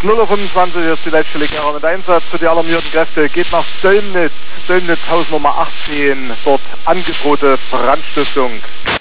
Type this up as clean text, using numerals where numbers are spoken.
0:25 ist die Leitstelle Gera mit Einsatz für die alarmierten Kräfte. Geht nach Dömnitz, Hausnummer 18, dort angedrohte Brandstiftung.